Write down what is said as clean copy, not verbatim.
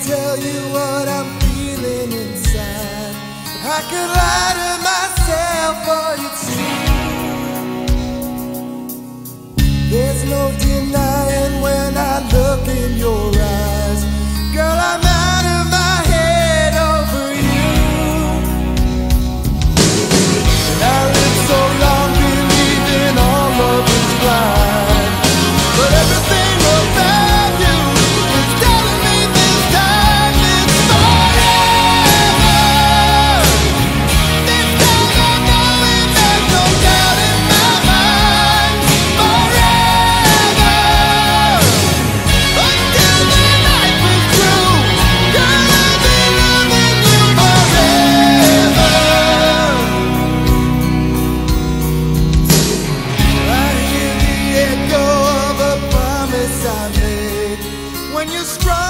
tell you what I'm feeling inside. I could lie to myself, but it's true. There's no denying when I look in your eyes. Girl, I'm out of my head over you. And I lived so long believing all love is blind, but everything about you is telling me this time it's forever. This time I know it, there's no doubt in my mind. Forever, until the life is through. Girl, I'll be loving you forever. I hear the echo of a promise I made when you struck